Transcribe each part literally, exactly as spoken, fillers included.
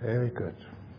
Very good.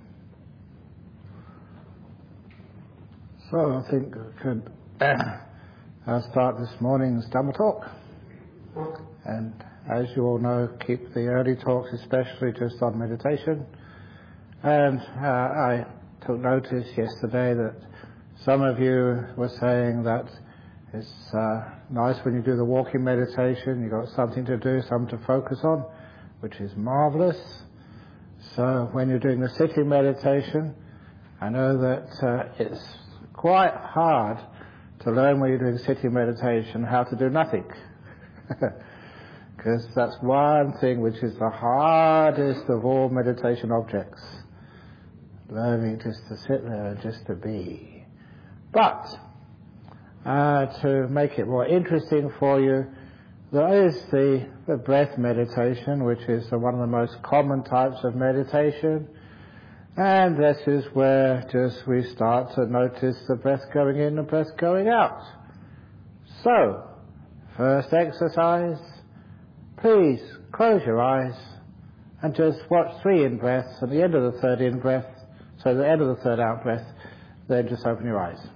So I think we could uh, start this morning's Dhamma talk. And as you all know, keep the early talks especially just on meditation. And uh, I took notice yesterday that some of you were saying that it's uh, nice when you do the walking meditation, you've got something to do, something to focus on, which is marvelous. So when you're doing the sitting meditation, I know that uh, it's quite hard to learn when you're doing sitting meditation how to do nothing. Because that's one thing which is the hardest of all meditation objects. Learning just to sit there and just to be. But uh, to make it more interesting for you, there is the, the breath meditation, which is the, one of the most common types of meditation. And this is where just we start to notice the breath going in and breath going out. So, first exercise, please close your eyes and just watch three in-breaths and the end of the third in-breath, so the end of the third out-breath, then just open your eyes.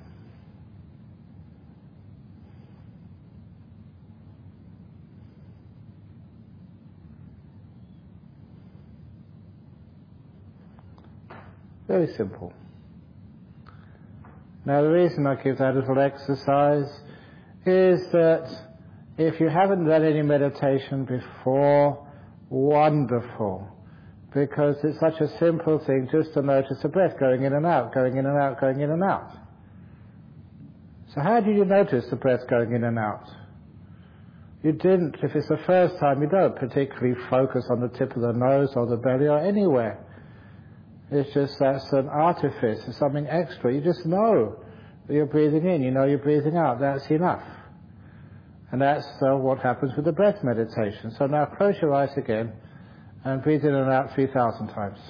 Very simple. Now the reason I give that little exercise is that if you haven't done any meditation before, wonderful. Because it's such a simple thing just to notice the breath going in and out, going in and out, going in and out. So how did you notice the breath going in and out? You didn't, if it's the first time, you don't particularly focus on the tip of the nose or the belly or anywhere. It's just that's an artifice, it's something extra. You just know that you're breathing in, you know you're breathing out, that's enough. And that's uh, what happens with the breath meditation. So now close your eyes again and breathe in and out three thousand times.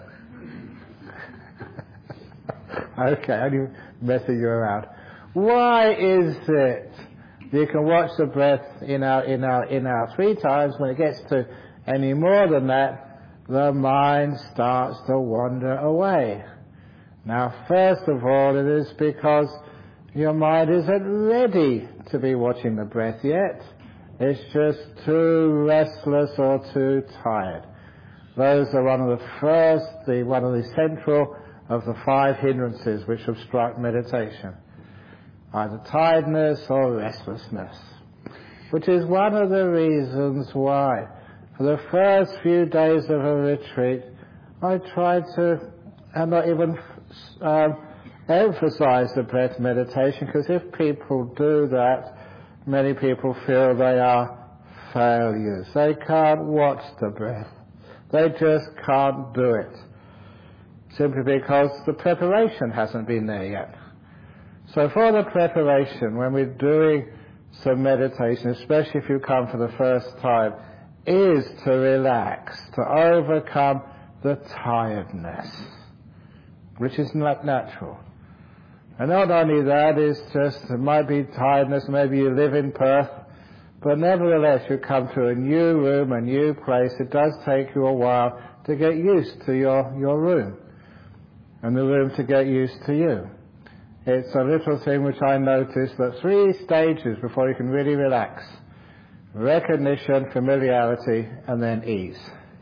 Okay, I'm messing you around. Why is it you can watch the breath in, out, in, out, in, out three times? When it gets to any more than that, the mind starts to wander away. Now, first of all, it is because your mind isn't ready to be watching the breath yet. It's just too restless or too tired. Those are one of the first, the, one of the central of the five hindrances which obstruct meditation. Either tiredness or restlessness. Which is one of the reasons why for the first few days of a retreat, I tried to and not even um, emphasize the breath meditation, because if people do that, many people feel they are failures. They can't watch the breath. They just can't do it. Simply because the preparation hasn't been there yet. So for the preparation, when we're doing some meditation, especially if you come for the first time, is to relax, to overcome the tiredness, which is not natural. And not only that, it's just, it might be tiredness, maybe you live in Perth, but nevertheless you come to a new room, a new place, it does take you a while to get used to your, your room, and the room to get used to you. It's a little thing which I noticed, that three stages before you can really relax. Recognition, familiarity, and then ease.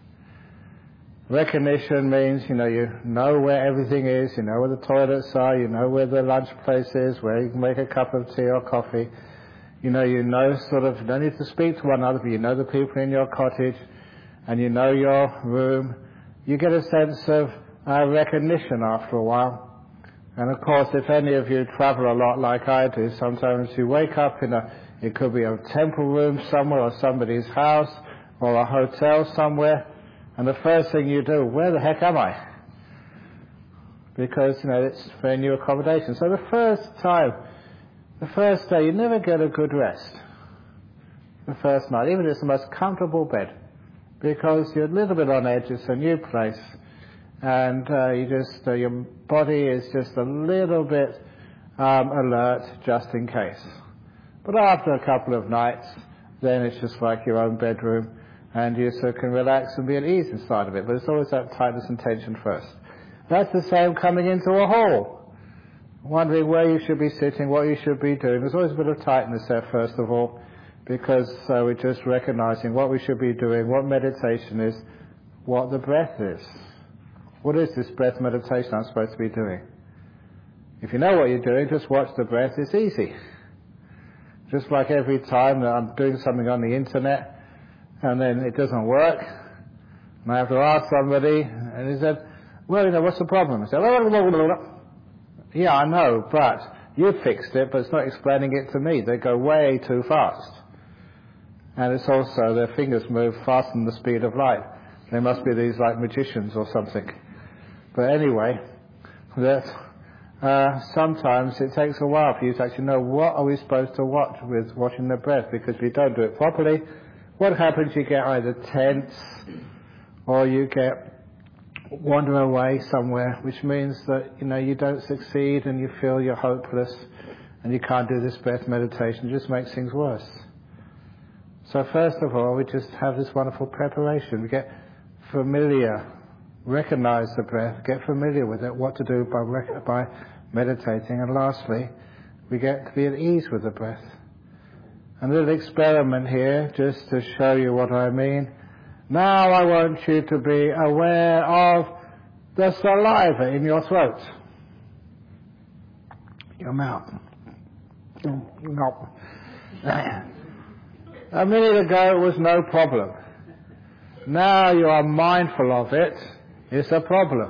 Recognition means, you know, you know where everything is, you know where the toilets are, you know where the lunch place is, where you can make a cup of tea or coffee. You know, you know sort of, you don't need to speak to one another, but you know the people in your cottage, and you know your room. You get a sense of uh, recognition after a while. And of course, if any of you travel a lot like I do, sometimes you wake up in a It could be a temple room somewhere or somebody's house or a hotel somewhere. And the first thing you do, where the heck am I? Because, you know, it's very new accommodation. So the first time, the first day, you never get a good rest. The first night, even if it's the most comfortable bed. Because you're a little bit on edge, it's a new place. And uh, you just, uh, your body is just a little bit um, alert just in case. But after a couple of nights, then it's just like your own bedroom, and you so can relax and be at ease inside of it. But it's always that tightness and tension first. That's the same coming into a hall, wondering where you should be sitting, what you should be doing. There's always a bit of tightness there first of all, because uh, we're just recognizing what we should be doing, what meditation is, what the breath is. What is this breath meditation I'm supposed to be doing? If you know what you're doing, just watch the breath. It's easy. Just like every time that I'm doing something on the internet and then it doesn't work, and I have to ask somebody, and he said, well, you know, what's the problem? I said, yeah, I know, but you fixed it, but it's not explaining it to me. They go way too fast. And it's also their fingers move faster than the speed of light. They must be these like magicians or something. But anyway, that uh, sometimes it takes a while for you to actually know what are we supposed to watch with watching the breath, because if you don't do it properly, what happens? You get either tense or you get wander away somewhere, which means that, you know, you don't succeed and you feel you're hopeless and you can't do this breath meditation. It just makes things worse. So first of all, we just have this wonderful preparation. We get familiar, recognize the breath, get familiar with it, what to do by rec- by meditating, and lastly, we get to be at ease with the breath. A little experiment here, just to show you what I mean. Now I want you to be aware of the saliva in your throat, your mouth. No. A minute ago it was no problem. Now you are mindful of it, it's a problem.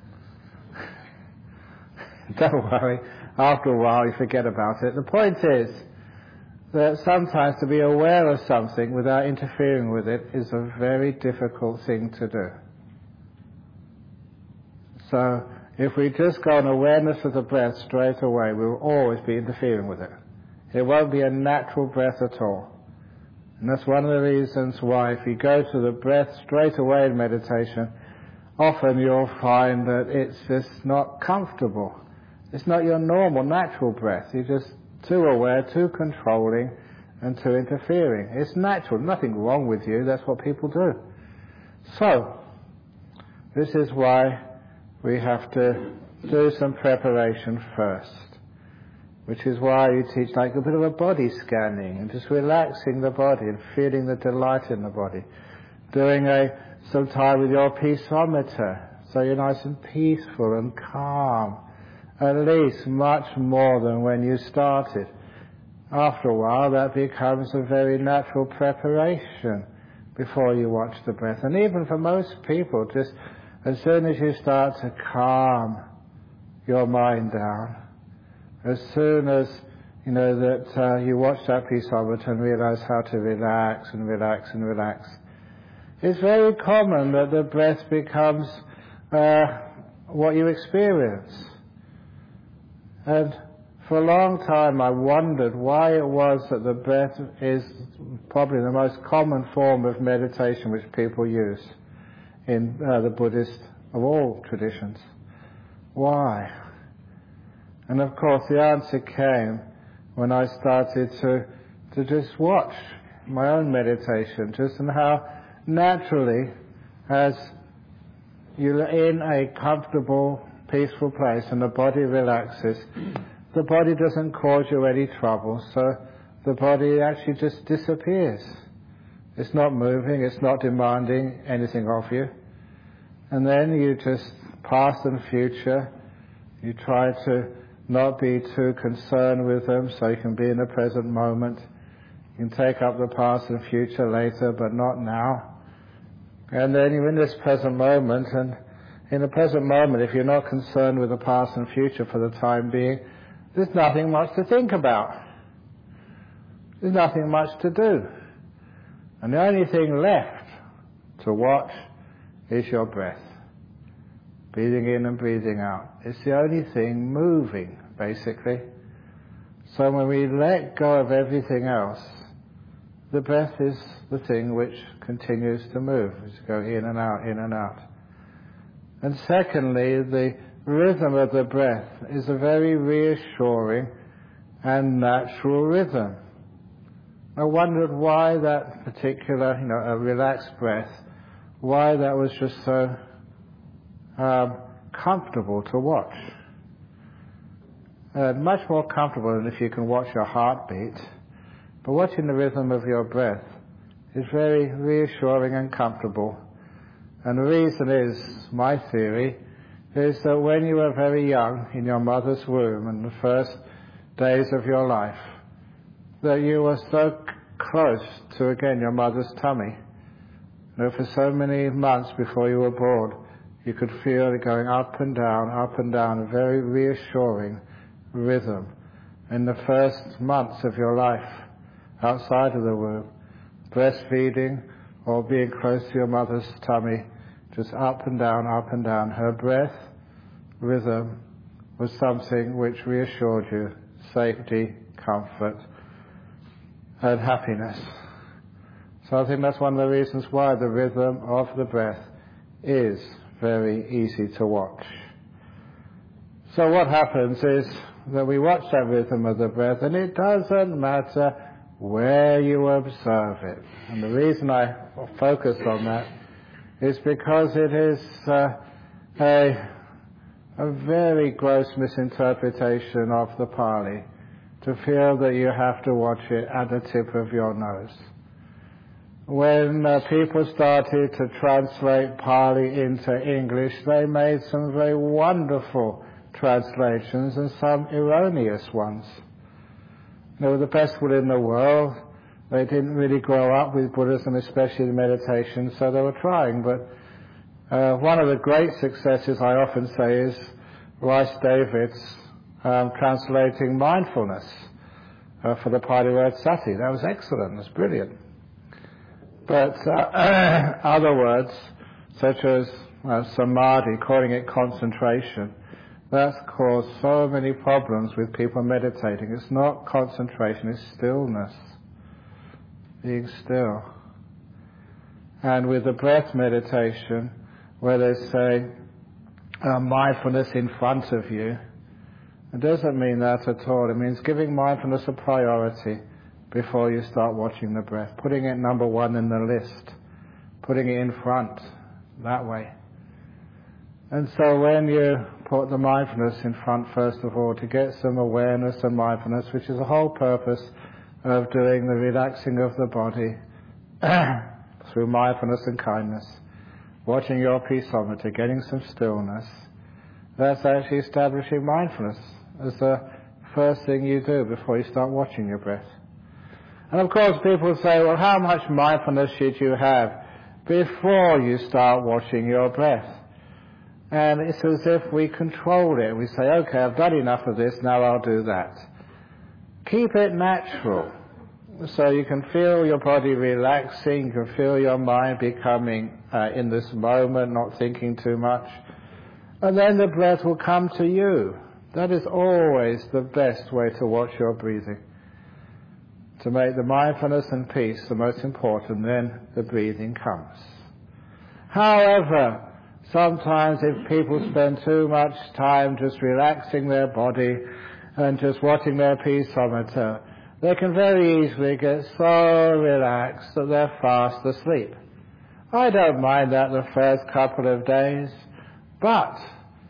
Don't worry, after a while you forget about it. The point is that sometimes to be aware of something without interfering with it is a very difficult thing to do. So if we just go on awareness of the breath straight away, we will always be interfering with it. It won't be a natural breath at all. And that's one of the reasons why if you go to the breath straight away in meditation, often you'll find that it's just not comfortable. It's not your normal, natural breath. You're just too aware, too controlling, and too interfering. It's natural, nothing wrong with you, that's what people do. So, this is why we have to do some preparation first, which is why you teach like a bit of a body scanning, and just relaxing the body and feeling the delight in the body. Doing a some time with your peaceometer, so you're nice and peaceful and calm, at least much more than when you started. After a while, that becomes a very natural preparation before you watch the breath. And even for most people, just as soon as you start to calm your mind down, as soon as you know that uh, you watch that peaceometer and realize how to relax and relax and relax, it's very common that the breath becomes uh, what you experience. And for a long time I wondered why it was that the breath is probably the most common form of meditation which people use in uh, the Buddhist of all traditions. Why? And of course the answer came when I started to to just watch my own meditation, just in how naturally, as you're in a comfortable, peaceful place and the body relaxes, the body doesn't cause you any trouble, so the body actually just disappears. It's not moving, it's not demanding anything of you. And then you just, past and future, you try to not be too concerned with them so you can be in the present moment. You can take up the past and future later, but not now. And then you're in this present moment, and in the present moment, if you're not concerned with the past and future for the time being, there's nothing much to think about. There's nothing much to do. And the only thing left to watch is your breath. Breathing in and breathing out. It's the only thing moving, basically. So when we let go of everything else, the breath is the thing which continues to move, which go in and out, in and out. And secondly, the rhythm of the breath is a very reassuring and natural rhythm. I wondered why that particular, you know, a relaxed breath, why that was just so um, comfortable to watch. Uh, much more comfortable than if you can watch your heartbeat. But watching the rhythm of your breath is very reassuring and comfortable. And the reason is, my theory, is that when you were very young in your mother's womb and the first days of your life, that you were so close to, again, your mother's tummy. You know, for so many months before you were born, you could feel it going up and down, up and down, a very reassuring rhythm. In the first months of your life, outside of the womb, breastfeeding or being close to your mother's tummy, just up and down, up and down. Her breath, rhythm, was something which reassured you, safety, comfort, and happiness. So I think that's one of the reasons why the rhythm of the breath is very easy to watch. So what happens is that we watch that rhythm of the breath, and it doesn't matter where you observe it. And the reason I focus on that is because it is uh, a, a very gross misinterpretation of the Pali to feel that you have to watch it at the tip of your nose. When uh, people started to translate Pali into English, they made some very wonderful translations and some erroneous ones. They were the best will in the world. They didn't really grow up with Buddhism, especially meditation, so they were trying. But uh, one of the great successes, I often say, is Rice David's um, translating mindfulness uh, for the Pali word sati. That was excellent. It was brilliant. But uh, other words, such as uh, samadhi, calling it concentration, that's caused so many problems with people meditating. It's not concentration, it's stillness. Being still. And with the breath meditation, where they say uh, mindfulness in front of you, it doesn't mean that at all. It means giving mindfulness a priority before you start watching the breath. Putting it number one in the list. Putting it in front, that way. And so when you put the mindfulness in front, first of all, to get some awareness and mindfulness, which is the whole purpose of doing the relaxing of the body through mindfulness and kindness, watching your peaceometer, getting some stillness, that's actually establishing mindfulness as the first thing you do before you start watching your breath. And of course people say, well, how much mindfulness should you have before you start watching your breath? And it's as if we control it. We say, okay, I've done enough of this, now I'll do that. Keep it natural. So you can feel your body relaxing, you can feel your mind becoming uh, in this moment, not thinking too much. And then the breath will come to you. That is always the best way to watch your breathing. To make the mindfulness and peace the most important, then the breathing comes. However, sometimes if people spend too much time just relaxing their body and just watching their peaceometer, they can very easily get so relaxed that they're fast asleep. I don't mind that the first couple of days, but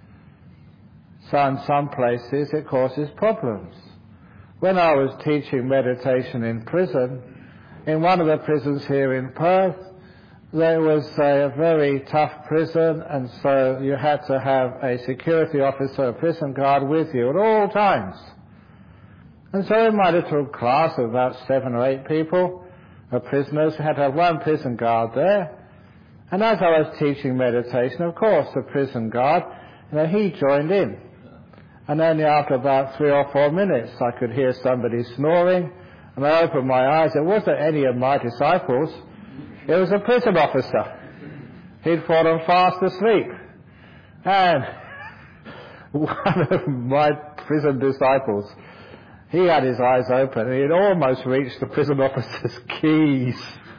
in some places it causes problems. When I was teaching meditation in prison, in one of the prisons here in Perth, there was a very tough prison, and so you had to have a security officer, a prison guard with you at all times. And so in my little class of about seven or eight people, of prisoners, we had to have one prison guard there. And as I was teaching meditation, of course, the prison guard, you know, he joined in. And only after about three or four minutes, I could hear somebody snoring, and I opened my eyes. It wasn't any of my disciples. It was a prison officer. He'd fallen fast asleep. And one of my prison disciples, he had his eyes open, and he'd almost reached the prison officer's keys.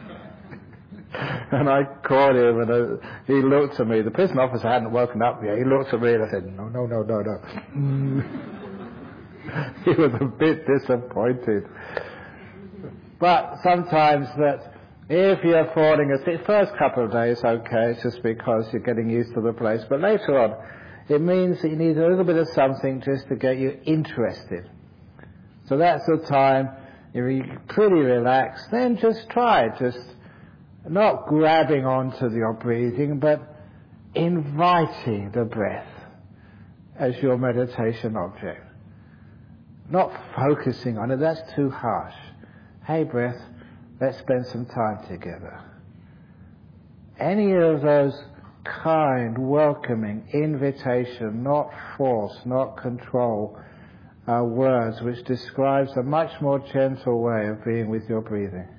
And I called him, and uh, he looked at me. The prison officer hadn't woken up yet. He looked at me, and I said, no, no, no, no, no. He was a bit disappointed. But sometimes that if you're falling asleep, first couple of days, okay, it's just because you're getting used to the place. But later on, it means that you need a little bit of something just to get you interested. So that's the time, if you're pretty relaxed, then just try, just not grabbing onto your breathing, but inviting the breath as your meditation object. Not focusing on it, that's too harsh. Hey breath, let's spend some time together. Any of those kind, welcoming, invitation, not force, not control, uh, words which describes a much more gentle way of being with your breathing.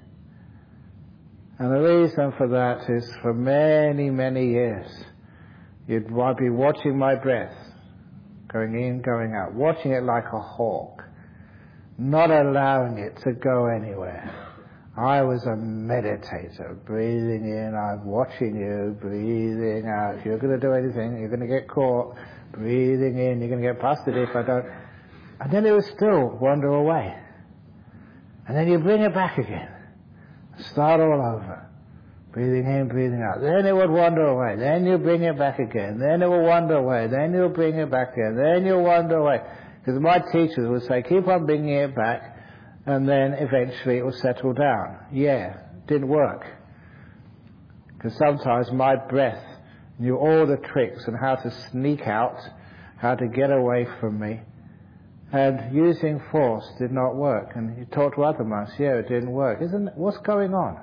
And the reason for that is for many, many years, you'd be watching my breath, going in, going out, watching it like a hawk, not allowing it to go anywhere. I was a meditator, breathing in, I'm watching you, breathing out. If you're going to do anything, you're going to get caught, breathing in, you're going to get busted if I don't. And then it would still wander away. And then you bring it back again. Start all over. Breathing in, breathing out. Then it would wander away. Then you bring it back again. Then it will wander away. Then you'll bring it back again. Then you'll wander away. Because my teachers would say, keep on bringing it back, and then eventually it will settle down. Yeah, didn't work. Because sometimes my breath knew all the tricks and how to sneak out, how to get away from me. And using force did not work. And you talk to other monks, yeah, it didn't work. Isn't what's going on?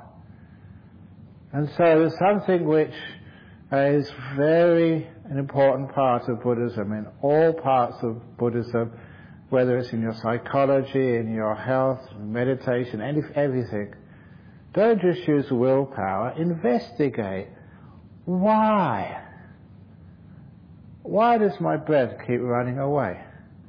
And so there's something which is very an important part of Buddhism, in all parts of Buddhism, whether it's in your psychology, in your health, meditation, any, everything. Don't just use willpower, investigate. Why? Why does my breath keep running away?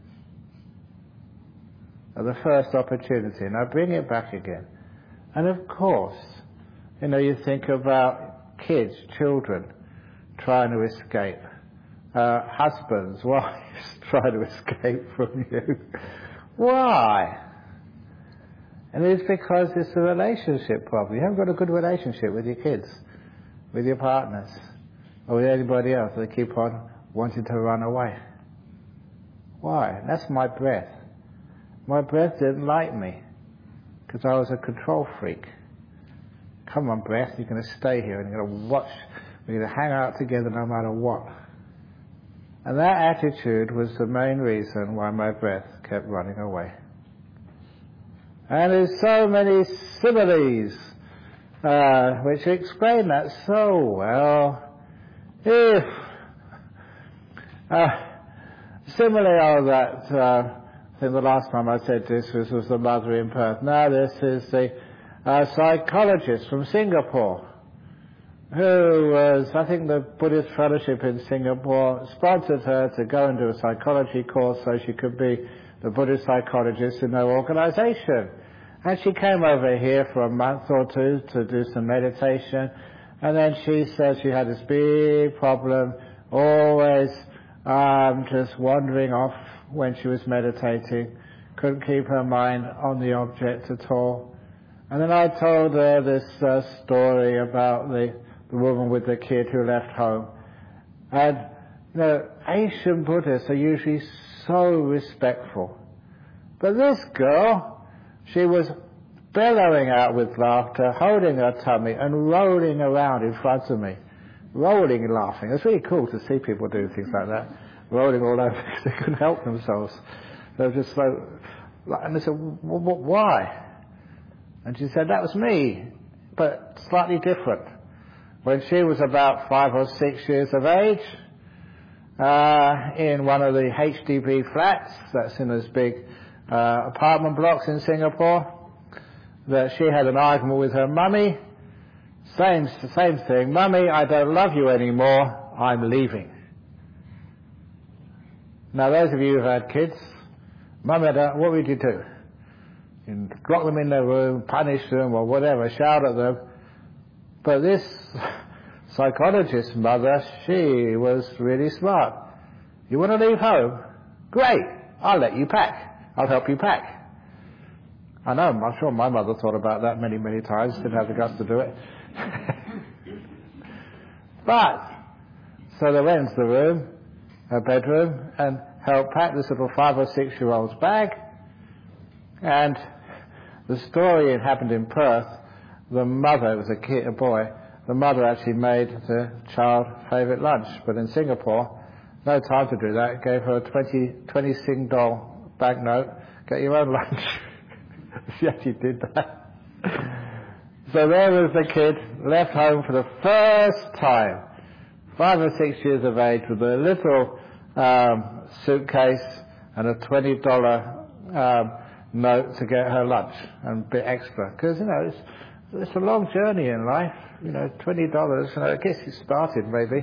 At the first opportunity, and I bring it back again. And of course, you know, you think about kids, children, trying to escape. Uh, husbands, wives trying to escape from you. Why? And it's because it's a relationship problem. You haven't got a good relationship with your kids, with your partners, or with anybody else. They keep on wanting to run away. Why? That's my breath. My breath didn't like me because I was a control freak. Come on, breath, you're going to stay here and you're going to watch. We're going to hang out together no matter what. And that attitude was the main reason why my breath kept running away. And there's so many similes uh, which explain that so well. If uh, simile of that, uh, I think the last time I said this was, was the mother in Perth. Now this is the uh, psychologist from Singapore, who was, I think the Buddhist Fellowship in Singapore sponsored her to go and do a psychology course so she could be the Buddhist psychologist in their organization. And she came over here for a month or two to do some meditation, and then she said she had this big problem, always um, just wandering off when she was meditating, couldn't keep her mind on the object at all. And then I told her this uh, story about the the woman with the kid who left home. And, you know, Asian Buddhists are usually so respectful. But this girl, she was bellowing out with laughter, holding her tummy and rolling around in front of me. Rolling and laughing. It's really cool to see people do things like that. Rolling all over because they couldn't help themselves. They were just so... And I said, why? And she said, that was me, but slightly different. When she was about five or six years of age, uh, in one of the H D B flats, that's in those big uh, apartment blocks in Singapore, that she had an argument with her mummy. Same, same thing. Mummy, I don't love you anymore. I'm leaving. Now, those of you who've had kids, Mummy, what would you do? You lock them in their room, punish them, or whatever, shout at them. But this psychologist's mother, she was really smart. You want to leave home? Great, I'll let you pack. I'll help you pack. I know, I'm sure my mother thought about that many, many times, didn't have the guts to do it. But, so they went into the room, her bedroom, and helped pack this little five or six year old's bag. And the story, it happened in Perth, the mother, it was a kid, a boy, the mother actually made the child favourite lunch. But in Singapore, no time to do that, gave her a twenty, twenty Sing doll banknote, get your own lunch. She actually did that. So there was the kid, left home for the first time, five or six years of age, with a little um, suitcase and a twenty dollar um, note to get her lunch and a bit extra. Because, you know, it's, it's a long journey in life. You know, twenty dollars, you know, I guess it started maybe.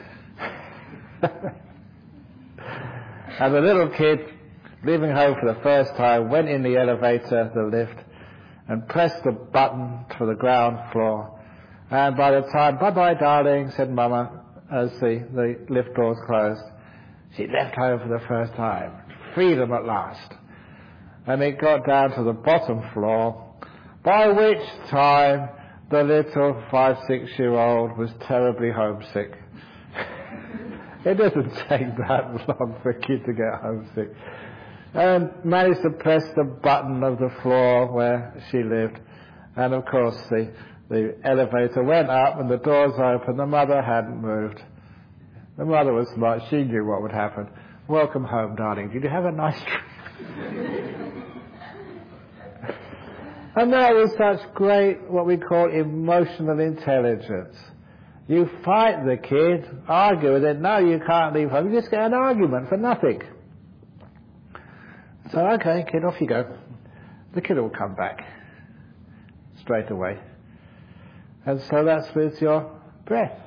And the little kid, leaving home for the first time, went in the elevator, the lift, and pressed the button for the ground floor. And by the time, bye-bye, darling, said Mama, as the, the lift doors closed, she left home for the first time. Freedom at last. And it got down to the bottom floor, by which time the little five, six-year-old was terribly homesick. It doesn't take that long for a kid to get homesick. And managed to press the button of the floor where she lived. And of course the, the elevator went up and the doors opened. The mother hadn't moved. The mother was smart. She knew what would happen. Welcome home, darling. Did you have a nice trip? And that was such great, what we call emotional intelligence. You fight the kid, argue with it, no, you can't leave home. You just get an argument for nothing. So, okay, kid, off you go. The kid will come back straight away. And so that's with your breath.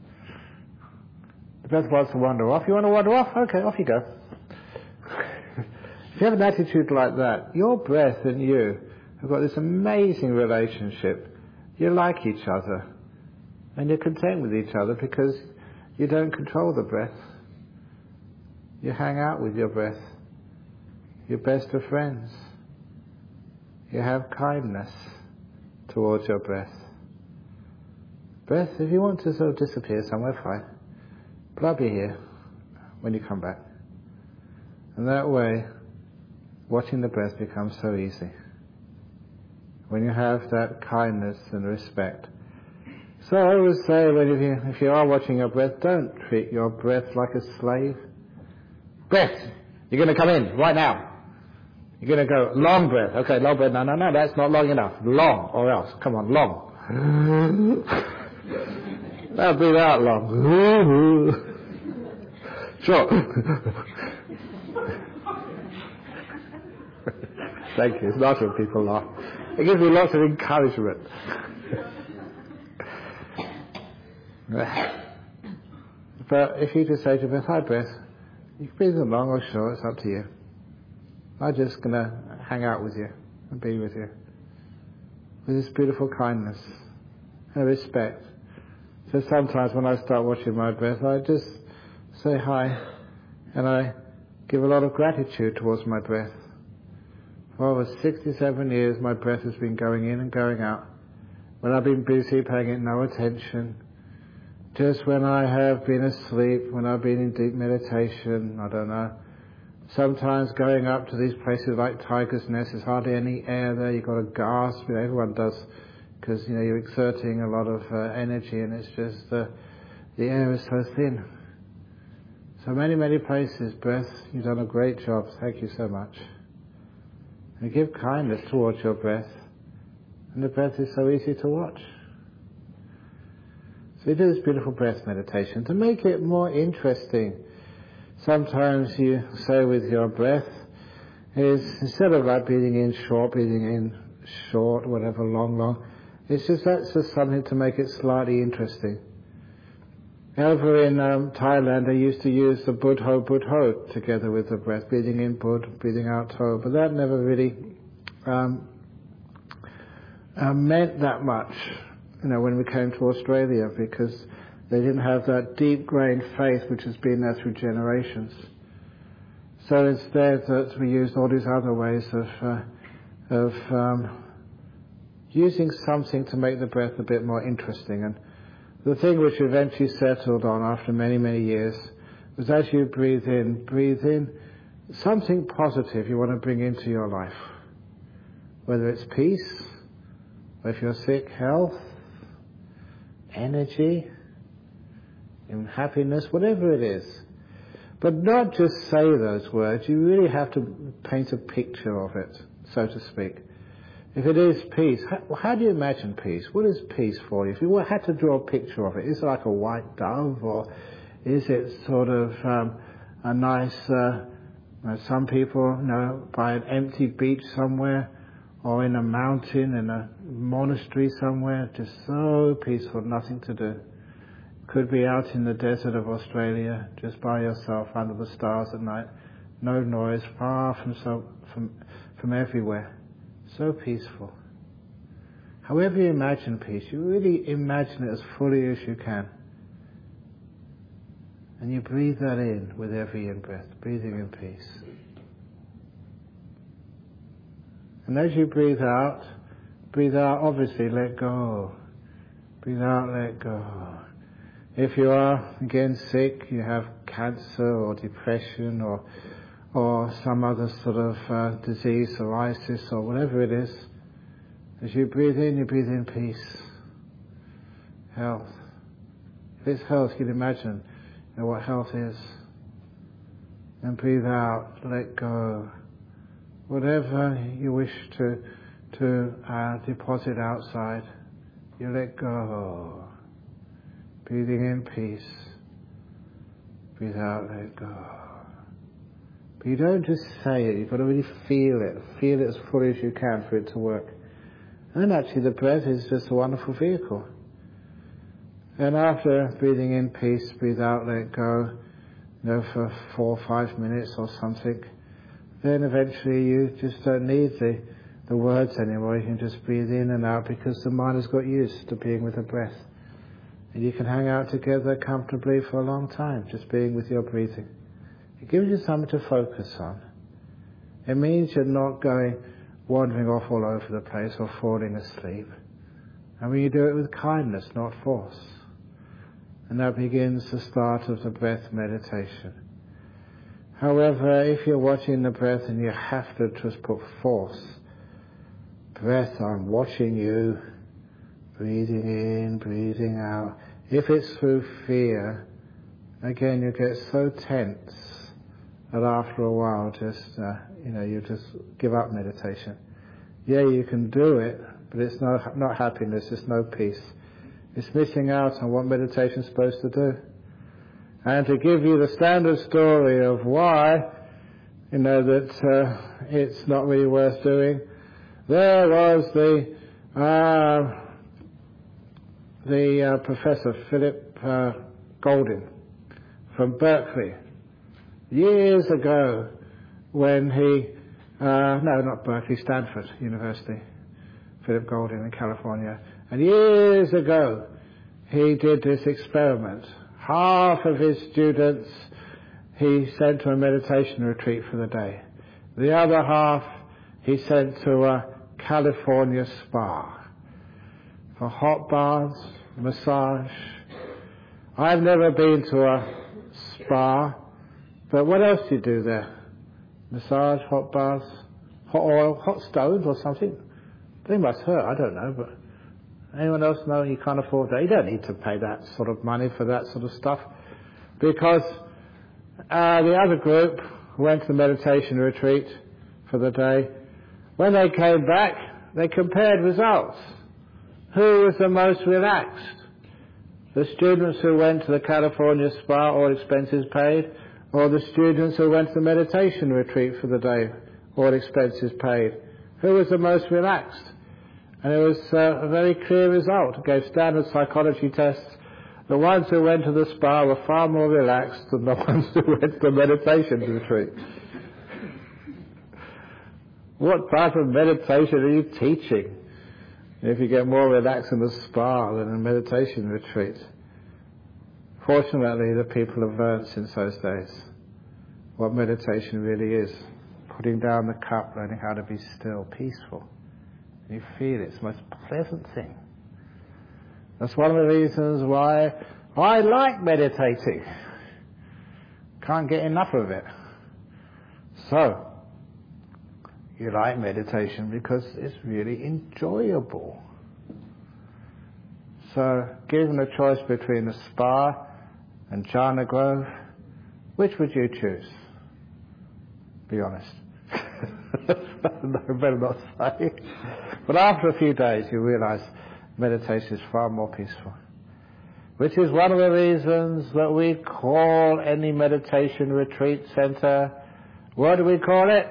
The breath wants to wander off. You want to wander off? Okay, off you go. If you have an attitude like that, your breath and you have got this amazing relationship. You like each other. And you're content with each other because you don't control the breath. You hang out with your breath. You're best of friends. You have kindness towards your breath. Breath, if you want to sort of disappear somewhere, fine. But I'll be here when you come back. And that way, watching the breath becomes so easy. When you have that kindness and respect. So I always say, when if you, if you are watching your breath, don't treat your breath like a slave. Breath, you're going to come in right now. You're going to go, long breath. Okay, long breath. No, no, no, that's not long enough. Long, or else. Come on, long. Now breathe out long. Sure. Thank you. It's nice when people laugh. It gives me lots of encouragement. But if you just say to your breath, hi breath, you can breathe in long or short, it's up to you. I'm just going to hang out with you and be with you. With this beautiful kindness and respect. So sometimes when I start watching my breath, I just say hi and I give a lot of gratitude towards my breath. For over sixty-seven years my breath has been going in and going out. When I've been busy paying it no attention. Just when I have been asleep, when I've been in deep meditation, I don't know. Sometimes going up to these places like Tiger's Nest, there's hardly any air there, you've got to gasp, you know, everyone does, because, you know, you're exerting a lot of uh, energy and it's just, uh, the air is so thin. So many, many places, breath, you've done a great job, thank you so much. And give kindness towards your breath, and the breath is so easy to watch. So you do this beautiful breath meditation to make it more interesting. Sometimes you say with your breath is, instead of like breathing in short, breathing in short, whatever, long, long, it's just that's just something to make it slightly interesting. Over in um, Thailand, they used to use the Bud Ho, Bud Ho together with the breath, breathing in Bud, breathing out Ho, but that never really um, uh, meant that much, you know, when we came to Australia, because they didn't have that deep-grained faith which has been there through generations. So instead that we used all these other ways of uh, of um, using something to make the breath a bit more interesting. And the thing which eventually settled on after many, many years was, as you breathe in, breathe in something positive you want to bring into your life. Whether it's peace, or if you're sick, health, energy, and happiness, whatever it is. But not just say those words, you really have to paint a picture of it, so to speak. If it is peace, how, how do you imagine peace? What is peace for you? If you had to draw a picture of it, is it like a white dove, or is it sort of um, a nice, uh, you know, some people, you know, by an empty beach somewhere, or in a mountain, in a monastery somewhere, just so peaceful, nothing to do. Could be out in the desert of Australia, just by yourself under the stars at night, no noise, far from so from from everywhere, so peaceful. However you imagine peace, you really imagine it as fully as you can, and you breathe that in with every in-breath, breathing in peace. And as you breathe out, breathe out, obviously let go. Breathe out, let go. If you are, again, sick, you have cancer or depression or or some other sort of uh, disease, psoriasis or whatever it is, as you breathe in, you breathe in peace, health. If it's health, you can imagine you know, what health is. And breathe out, let go. Whatever you wish to to uh, deposit outside, you let go. Breathing in peace. Breathe out, let go. But you don't just say it, you've got to really feel it. Feel it as fully as you can for it to work. And then actually the breath is just a wonderful vehicle. And after breathing in peace, breathe out, let go, you know, for four or five minutes or something, then eventually you just don't need the, the words anymore. You can just breathe in and out because the mind has got used to being with the breath. And you can hang out together comfortably for a long time, just being with your breathing. It gives you something to focus on. It means you're not going wandering off all over the place or falling asleep. And when you do it with kindness, not force. And that begins the start of the breath meditation. However, if you're watching the breath and you have to just put force, breath, I'm watching you, breathing in, breathing out. If it's through fear, again, you get so tense that after a while, just, uh, you know, you just give up meditation. Yeah, you can do it, but it's no, not happiness, it's no peace. It's missing out on what meditation's supposed to do. And to give you the standard story of why, you know, that uh, it's not really worth doing, there was the uh, the uh, Professor Philip uh, Golding from Berkeley, years ago, when he, uh, no, not Berkeley, Stanford University, Philip Golding in California, and years ago he did this experiment. Half of his students he sent to a meditation retreat for the day. The other half he sent to a California spa for hot baths, massage. I've never been to a spa, but what else do you do there? Massage, hot baths, hot oil, hot stones or something? They must hurt, I don't know, but anyone else know you can't afford that? You don't need to pay that sort of money for that sort of stuff. Because uh, the other group went to the meditation retreat for the day. When they came back, they compared results. Who was the most relaxed? The students who went to the California spa, all expenses paid, or the students who went to the meditation retreat for the day, all expenses paid? Who was the most relaxed? And it was uh, a very clear result. It gave standard psychology tests. The ones who went to the spa were far more relaxed than the ones who went to the meditation retreat. What type of meditation are you teaching if you get more relaxed in the spa than in a meditation retreat? Fortunately, the people have learned since those days what meditation really is. putting down the cup, learning how to be still, peaceful. You feel it's the most pleasant thing. That's one of the reasons why I like meditating. Can't get enough of it. So, you like meditation because it's really enjoyable. So, given a choice between the spa and Jhana Grove, which would you choose? Be honest. No, better not say. But after a few days, you realize meditation is far more peaceful. Which is one of the reasons that we call any meditation retreat center, what do we call it?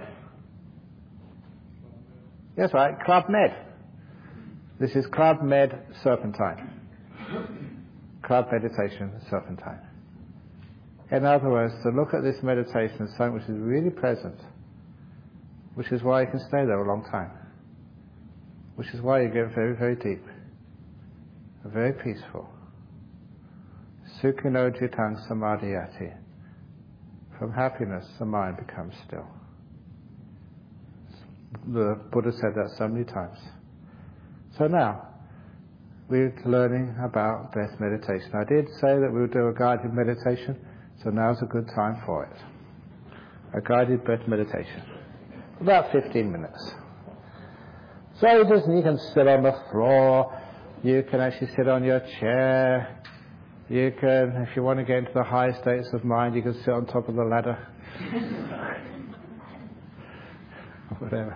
That's right, Club Med. This is Club Med Serpentine. Club Meditation Serpentine. In other words, to look at this meditation as something which is really pleasant, which is why you can stay there a long time, which is why you get very, very deep, very peaceful. Sukhino jitang samadhiyati. From happiness, the mind becomes still. The Buddha said that so many times. So now, we're learning about breath meditation. I did say that we would do a guided meditation, so now's a good time for it. A guided breath meditation. About fifteen minutes. So you, just, you can sit on the floor, you can actually sit on your chair, you can, if you want to get into the high states of mind, you can sit on top of the ladder. Whatever.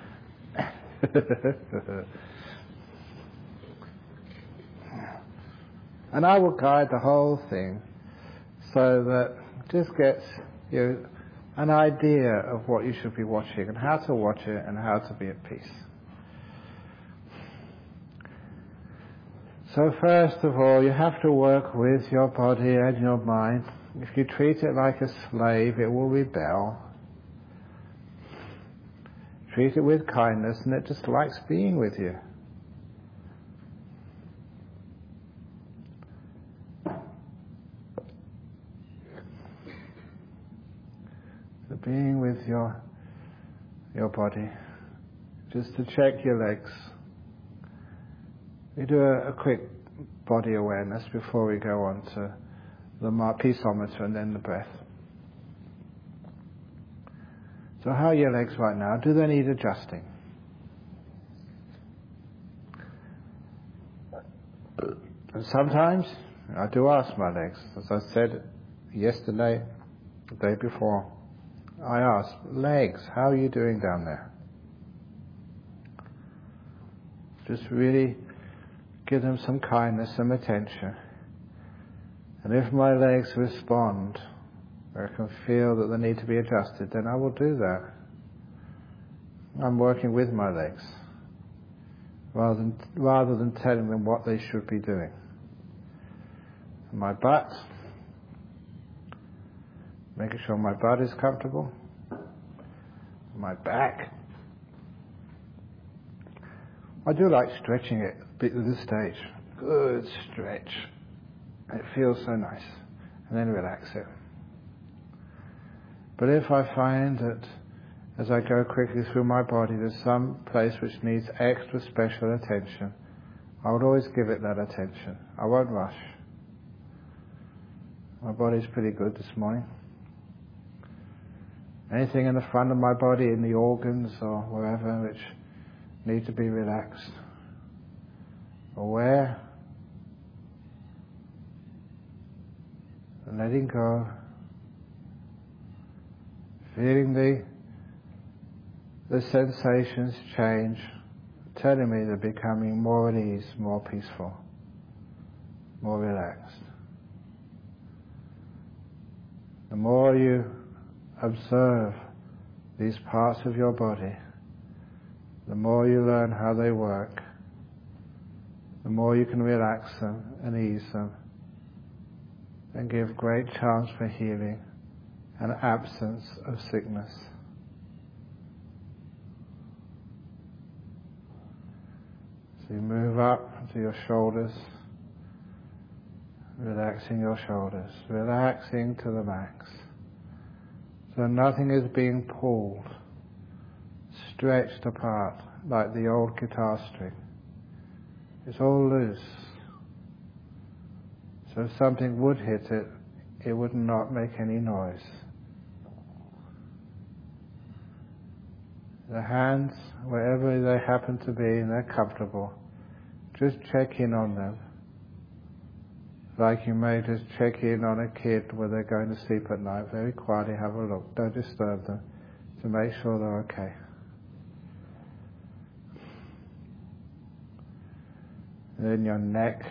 And I will guide the whole thing so that it just gets you an idea of what you should be watching and how to watch it and how to be at peace. So first of all, you have to work with your body and your mind. If you treat it like a slave, it will rebel. Treat it with kindness and it just likes being with you. So being with your, your body. Just to check your legs. We do a, a quick body awareness before we go on to the peaceometer and then the breath. So how are your legs right now? Do they need adjusting? And sometimes I do ask my legs. As I said yesterday, the day before, I ask, legs, how are you doing down there? Just really give them some kindness, some attention. And if my legs respond, or I can feel that they need to be adjusted, then I will do that. I'm working with my legs, rather than, rather than telling them what they should be doing. And my butt, making sure my butt is comfortable. My back. I do like stretching it at this stage. Good stretch. It feels so nice. And then relax it. But if I find that as I go quickly through my body there's some place which needs extra special attention, I would always give it that attention. I won't rush. My body's pretty good this morning. Anything in the front of my body, in the organs or wherever, which need to be relaxed. Aware. And letting go. Feeling the, the sensations change. Telling me they're becoming more at ease, more peaceful, more relaxed. The more you observe these parts of your body, the more you learn how they work, the more you can relax them and ease them and give great chance for healing and absence of sickness. So you move up to your shoulders, relaxing your shoulders, relaxing to the max. So nothing is being pulled, stretched apart like the old guitar string. It's all loose. So if something would hit it, it would not make any noise. The hands, wherever they happen to be and they're comfortable, just check in on them. Like you may just check in on a kid where they're going to sleep at night. Very quietly have a look. Don't disturb them to make sure they're okay. Then your neck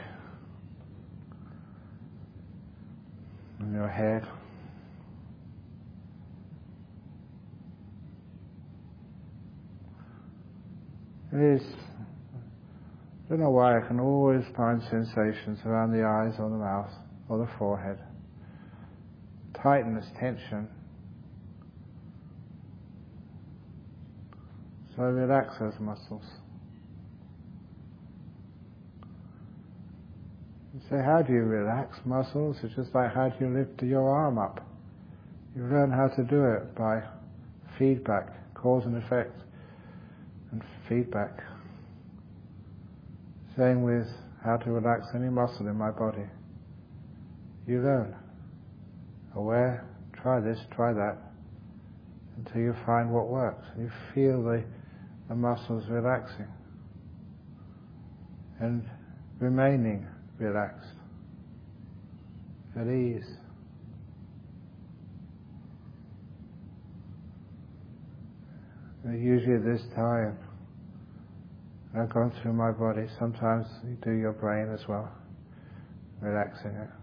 and your head. It is, I don't know why, I can always find sensations around the eyes or the mouth or the forehead. Tightness, tension. So relax those muscles. You say, how do you relax muscles? It's just like, how do you lift your arm up? You learn how to do it by feedback, cause and effect, and feedback. Same with how to relax any muscle in my body. You learn. Aware, try this, try that, until you find what works. You feel the, the muscles relaxing and remaining relaxed, at ease. And usually at this time, I've gone through my body. Sometimes you do your brain as well, relaxing it.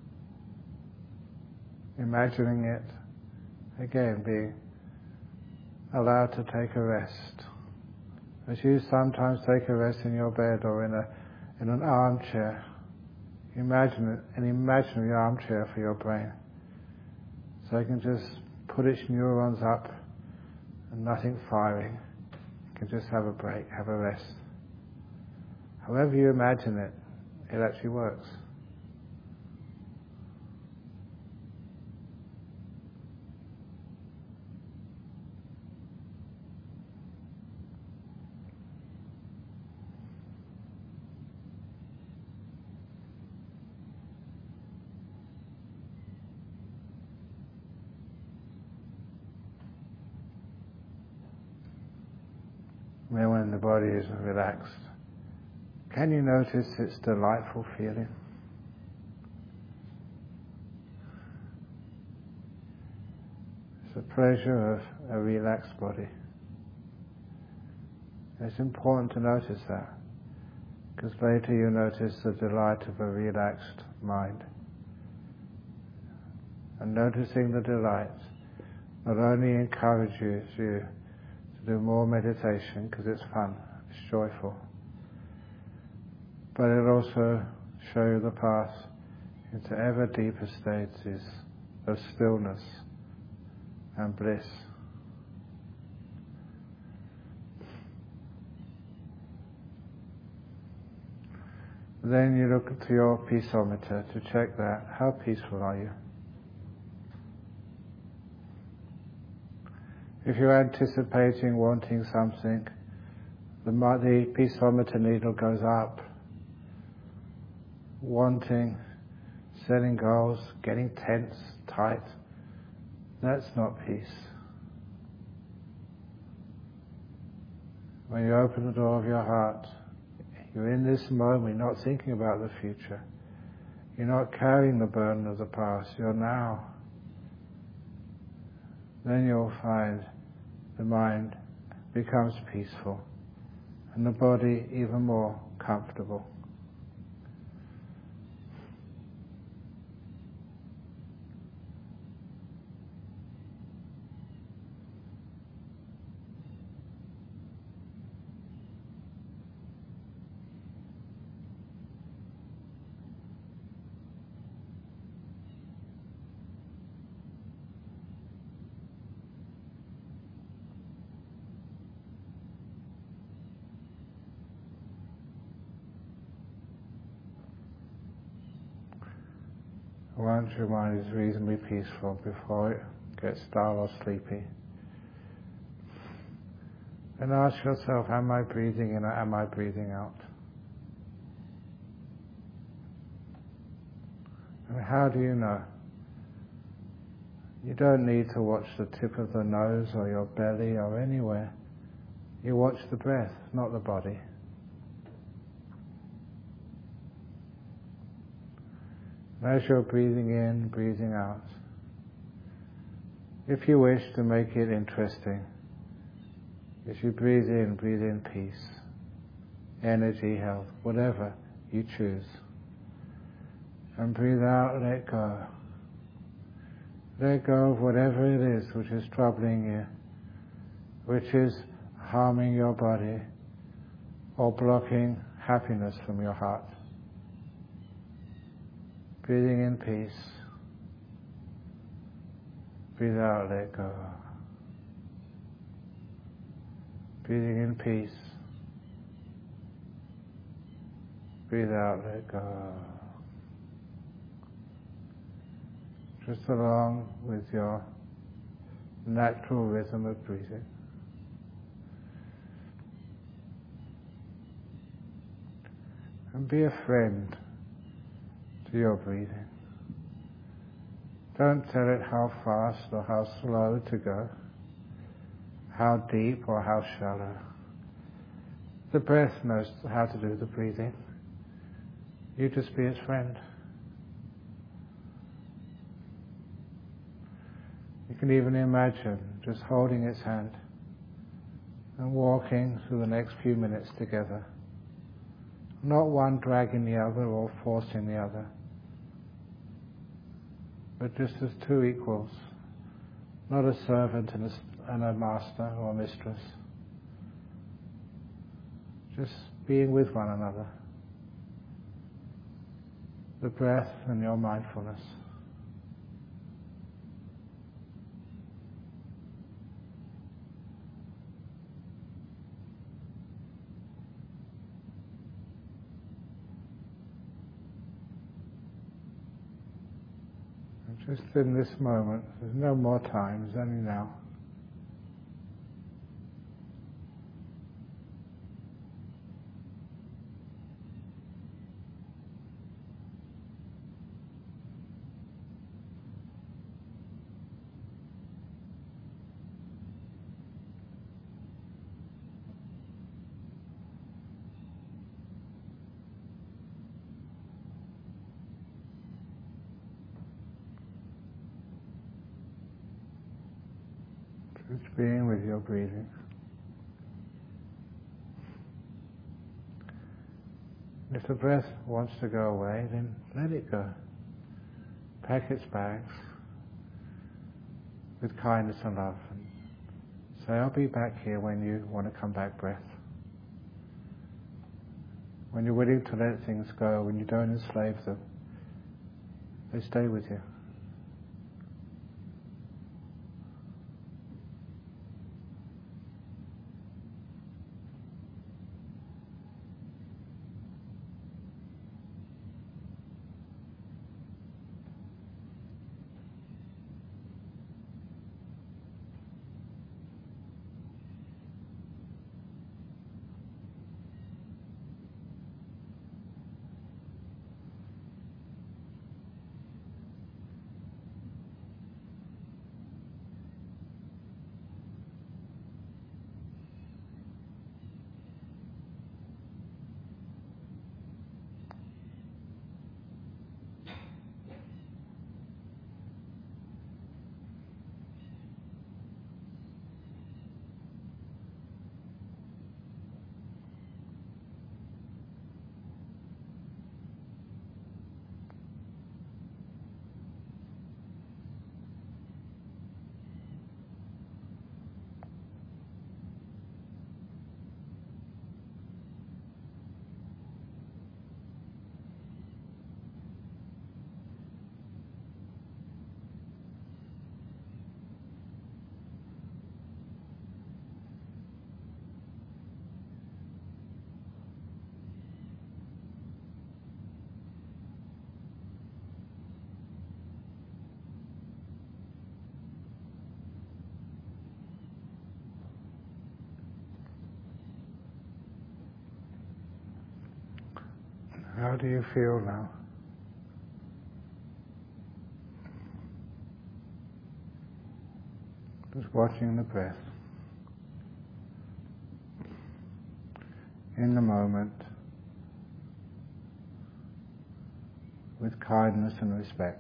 Imagining it, again, being allowed to take a rest. As you sometimes take a rest in your bed or in a in an armchair, imagine an imaginary armchair for your brain. So you can just put its neurons up and nothing firing. You can just have a break, have a rest. However you imagine it, it actually works. Then when the body is relaxed, can you notice its delightful feeling? It's the pleasure of a relaxed body. It's important to notice that, because later you notice the delight of a relaxed mind. And noticing the delight not only encourages you to do more meditation, because it's fun, it's joyful, but it also shows you the path into ever deeper states of stillness and bliss. Then you look to your peaceometer to check that. How peaceful are you? If you're anticipating wanting something, the, the peaceometer needle goes up. Wanting, setting goals, getting tense, tight, that's not peace. When you open the door of your heart, you're in this moment, you're not thinking about the future. You're not carrying the burden of the past, you're now. Then you'll find the mind becomes peaceful and the body even more comfortable. Once your mind is reasonably peaceful before it gets dull or sleepy, And ask yourself, am I breathing in or am I breathing out? And how do you know? You don't need to watch the tip of the nose or your belly or anywhere. You watch the breath, not the body. And as you're breathing in, breathing out, if you wish to make it interesting, as you breathe in, breathe in peace, energy, health, whatever you choose. And breathe out, let go. Let go of whatever it is which is troubling you, which is harming your body or blocking happiness from your heart. Breathing in peace. Breathe out, let go. Breathing in peace. Breathe out, let go. Just along with your natural rhythm of breathing. And be a friend to your breathing. Don't tell it how fast or how slow to go, how deep or how shallow. The breath knows how to do the breathing. You just be its friend. You can even imagine just holding its hand and walking through the next few minutes together. Not one dragging the other or forcing the other, but just as two equals, not a servant and a, and a master or a mistress. Just being with one another. The breath and your mindfulness. And just in this moment, there's no more time, it's only now. Just being with your breathing. If the breath wants to go away, then let it go. Pack its bags with kindness and love. And say, I'll be back here when you want to come back, breath. When you're willing to let things go, when you don't enslave them, they stay with you. How do you feel now? Just watching the breath. In the moment, with kindness and respect.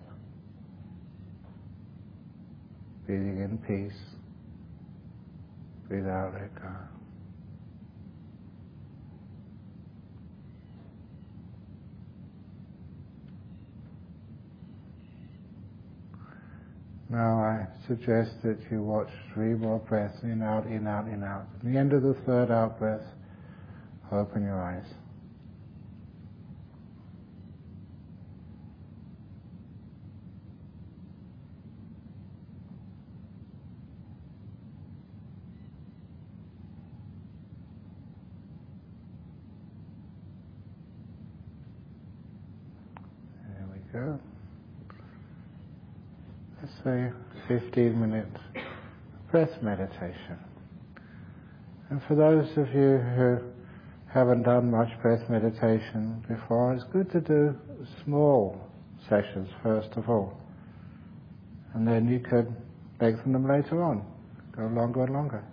Breathing in peace. Breathe out, let go. Now I suggest that you watch three more breaths, in, out, in, out, in, out. At the end of the third out breath, open your eyes. There we go. Let's say fifteen minutes breath meditation. And for those of you who haven't done much breath meditation before, it's good to do small sessions first of all. And then you could lengthen them later on, go longer and longer.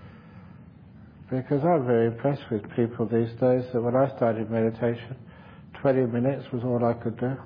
Because I'm very impressed with people these days that when I started meditation, twenty minutes was all I could do.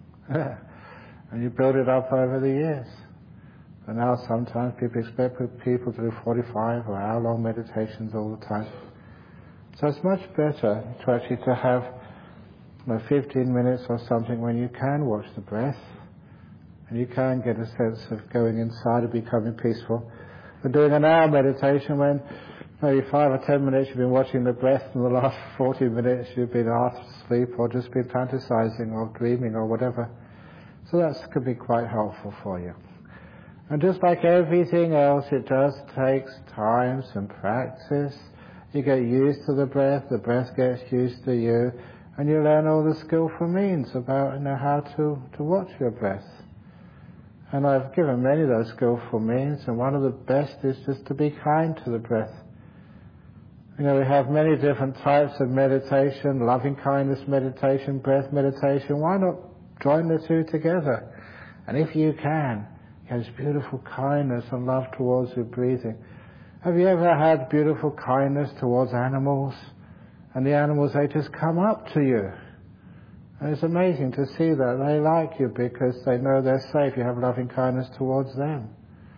And you build it up over the years. But now sometimes people expect people to do forty-five or hour-long meditations all the time. So it's much better to actually to have you know, fifteen minutes or something when you can watch the breath and you can get a sense of going inside and becoming peaceful. But doing an hour meditation when maybe five or ten minutes you've been watching the breath and the last forty minutes you've been half asleep or just been fantasizing or dreaming or whatever. So that could be quite helpful for you. And just like everything else, it does take time, some practice. You get used to the breath, the breath gets used to you, and you learn all the skillful means about you know, how to, to watch your breath. And I've given many of those skillful means, and one of the best is just to be kind to the breath. You know, we have many different types of meditation, loving kindness meditation, breath meditation. Why not join the two together? And if you can, you have this beautiful kindness and love towards your breathing. Have you ever had beautiful kindness towards animals? And the animals, they just come up to you. And it's amazing to see that. They like you because they know they're safe. You have loving kindness towards them.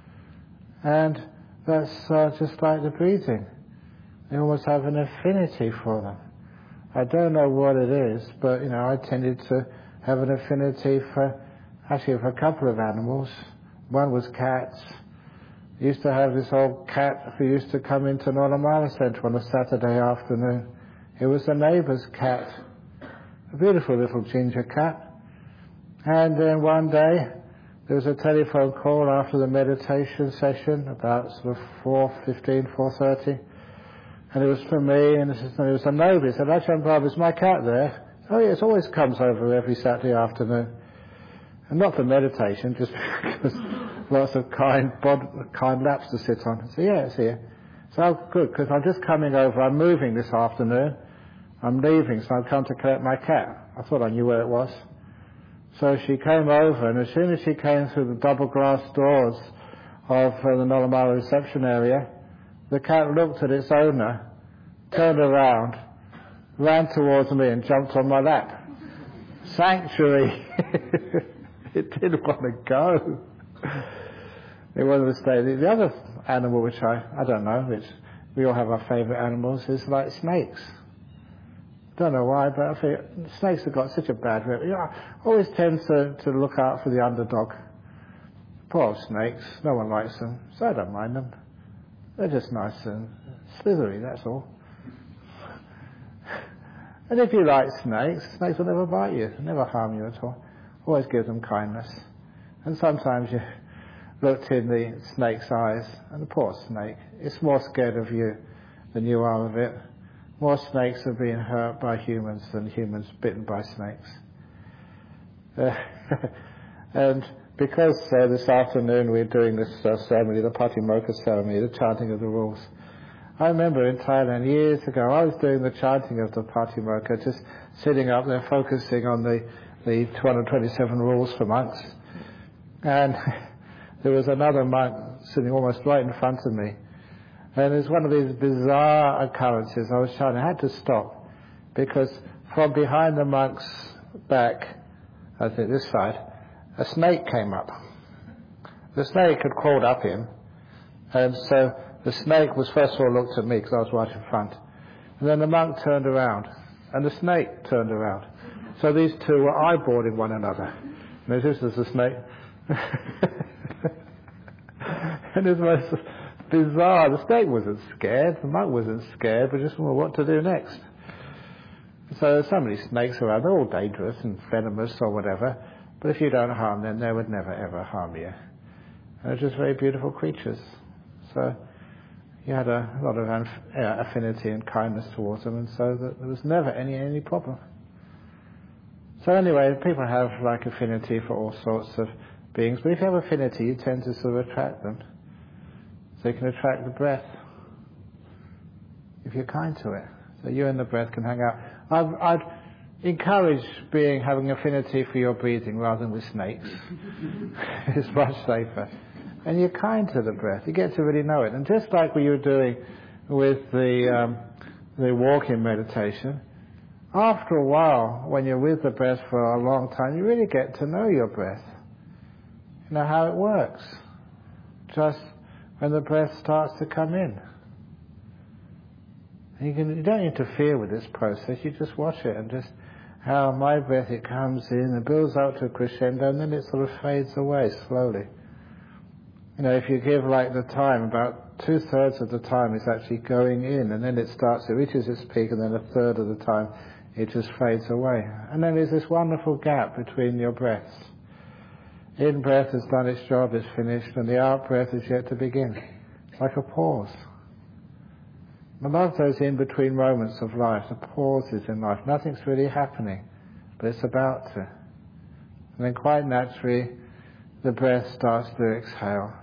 And that's uh, just like the breathing. You almost have an affinity for them. I don't know what it is, but, you know, I tended to have an affinity for, actually for a couple of animals. One was cats. I used to have this old cat who used to come into Nolamala Centre on a Saturday afternoon. It was the neighbour's cat, a beautiful little ginger cat. And then one day, there was a telephone call after the meditation session, about sort of four fifteen, four thirty. And it was for me, and it was a neighbour. He said, "Ajahn Brahm, is my cat there?" "Oh yes, it always comes over every Saturday afternoon." And not for meditation, just because lots of kind bod, kind laps to sit on. So yeah, it's here. So oh, good, because I'm just coming over. I'm moving this afternoon. I'm leaving, so I've come to collect my cat. I thought I knew where it was. So she came over, and as soon as she came through the double glass doors of uh, the Nolamala reception area, the cat looked at its owner, turned around, ran towards me and jumped on my lap. Sanctuary. It didn't want to go. It wanted to stay. The, the other animal, which I, I don't know, which we all have our favourite animals, is like snakes. Don't know why, but I think snakes have got such a bad rep. You know, I always tend to, to look out for the underdog. Poor snakes. No one likes them, so I don't mind them. They're just nice and slithery, that's all. And if you like snakes, snakes will never bite you, never harm you at all. Always give them kindness. And sometimes you looked in the snake's eyes, and the poor snake, it's more scared of you than you are of it. More snakes are being hurt by humans than humans bitten by snakes. Uh, and because uh, this afternoon we're doing this uh, ceremony, the Patimokkha ceremony, the chanting of the rules, I remember in Thailand years ago, I was doing the chanting of the Patimokkha, just sitting up there focusing on the, the two hundred twenty-seven rules for monks. And there was another monk sitting almost right in front of me. And it's one of these bizarre occurrences. I was trying, I had to stop, because from behind the monk's back, I think this side, a snake came up. The snake had crawled up him, and so the snake was first of all looked at me because I was right in front. And then the monk turned around, and the snake turned around. So these two were eyeballing one another. And this is the snake. And it was most bizarre. The snake wasn't scared, the monk wasn't scared, but just wondered what to do next. So there's so many snakes around, they're all dangerous and venomous or whatever, but if you don't harm them, they would never ever harm you. And they're just very beautiful creatures. So you had a lot of uh, affinity and kindness towards them, and so that there was never any any problem. So anyway, people have like affinity for all sorts of beings, but if you have affinity, you tend to sort of attract them. So you can attract the breath if you're kind to it. So you and the breath can hang out. I'd, I'd encourage being having affinity for your breathing rather than with snakes. It's much safer. And you're kind to the breath. You get to really know it. And just like what you were doing with the um, the walking meditation, after a while, when you're with the breath for a long time, you really get to know your breath. You know how it works. Just when the breath starts to come in. And you, can, you don't interfere with this process, you just watch it, and just how my breath, it comes in and builds out to a crescendo, and then it sort of fades away slowly. You know, if you give like the time, about two-thirds of the time it's actually going in, and then it starts, it reaches its peak, and then a third of the time it just fades away. And then there's this wonderful gap between your breaths. In-breath has done its job, it's finished, and the out-breath is yet to begin. It's like a pause. I love those in-between moments of life, the pauses in life. Nothing's really happening, but it's about to. And then quite naturally, the breath starts to exhale.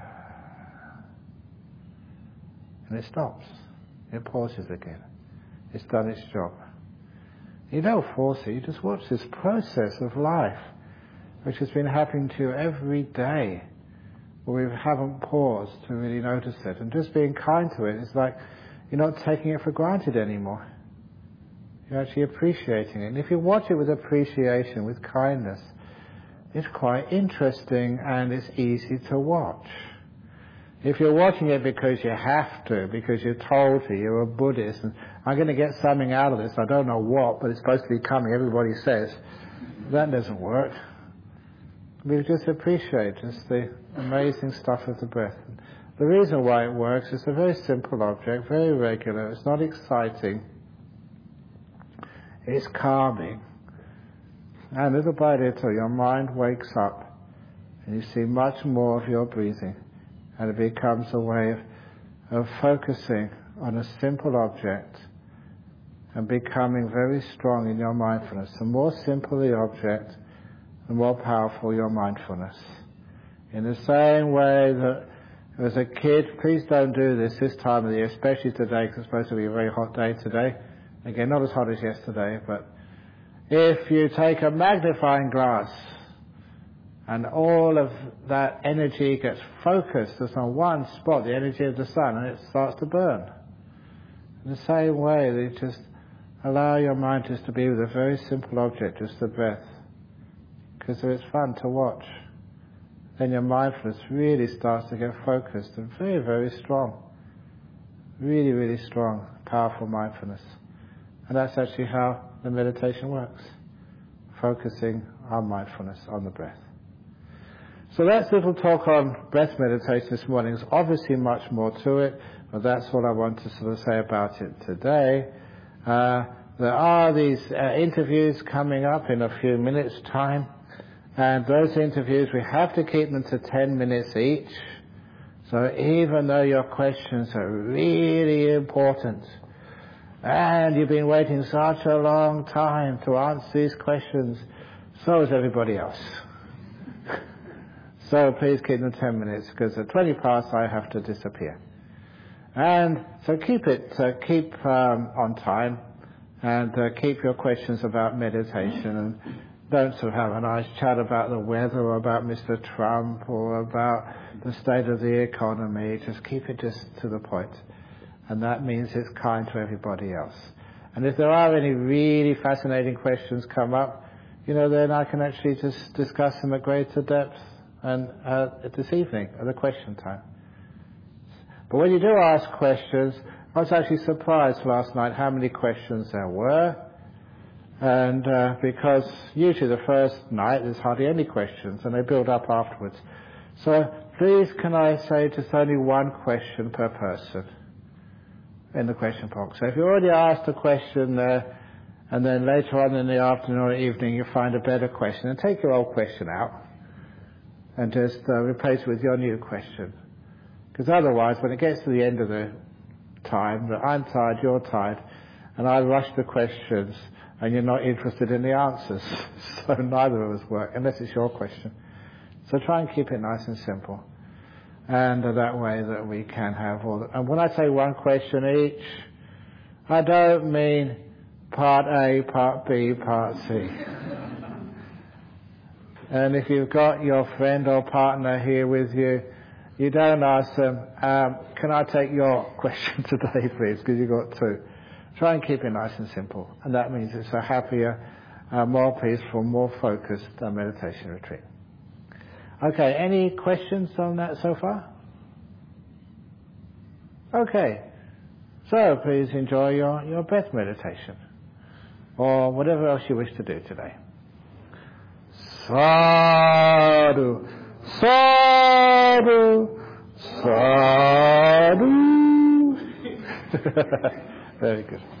And it stops. It pauses again. It's done its job. You don't force it, you just watch this process of life, which has been happening to you every day, where we haven't paused to really notice it. And just being kind to it, it's like you're not taking it for granted anymore. You're actually appreciating it. And if you watch it with appreciation, with kindness, it's quite interesting and it's easy to watch. If you're watching it because you have to, because you're told to, you're a Buddhist, and I'm going to get something out of this, I don't know what, but it's supposed to be coming, everybody says, that doesn't work. We just appreciate just the amazing stuff of the breath. The reason why it works is a very simple object, very regular, it's not exciting, it's calming. And little by little your mind wakes up and you see much more of your breathing, and it becomes a way of, of focusing on a simple object and becoming very strong in your mindfulness. The more simple the object, the more powerful your mindfulness. In the same way that as a kid, please don't do this this time of the year, especially today, because it's supposed to be a very hot day today. Again, not as hot as yesterday, but if you take a magnifying glass and all of that energy gets focused just on one spot, the energy of the sun, and it starts to burn. In the same way, they just allow your mind just to be with a very simple object, just the breath, because it's fun to watch. Then your mindfulness really starts to get focused and very, very strong. Really, really strong, powerful mindfulness. And that's actually how the meditation works. Focusing on mindfulness, on the breath. So that's a little talk on breath meditation this morning. There's obviously much more to it, but that's what I want to sort of say about it today. Uh, there are these uh, interviews coming up in a few minutes' time. And those interviews, we have to keep them to ten minutes each. So even though your questions are really important, and you've been waiting such a long time to answer these questions, so is everybody else. So please keep them ten minutes, because at twenty past I have to disappear. And so keep it, uh, keep um, on time. And uh, keep your questions about meditation, and don't sort of have a nice chat about the weather or about Mister Trump or about the state of the economy. Just keep it just to the point. And that means it's kind to everybody else. And if there are any really fascinating questions come up, you know, then I can actually just discuss them at greater depth and uh, this evening at the question time. But when you do ask questions, I was actually surprised last night how many questions there were. And uh, because usually the first night there's hardly any questions and they build up afterwards. So please can I say just only one question per person in the question box. So if you already asked a question there and then later on in the afternoon or evening you find a better question, and take your old question out and just uh, replace it with your new question. Because otherwise when it gets to the end of the time, that I'm tired, you're tired, and I rush the questions and you're not interested in the answers. So neither of us work, unless it's your question. So try and keep it nice and simple. And uh, that way that we can have all the... And when I say one question each, I don't mean part A, part B, part C. And if you've got your friend or partner here with you, you don't ask them, um, can I take your question today, please, because you've got two. Try and keep it nice and simple. And that means it's a happier, uh, more peaceful, more focused uh, meditation retreat. Okay, any questions on that so far? Okay, so please enjoy your, your breath meditation, or whatever else you wish to do today. Sadhu, sadhu, sadhu. Very good.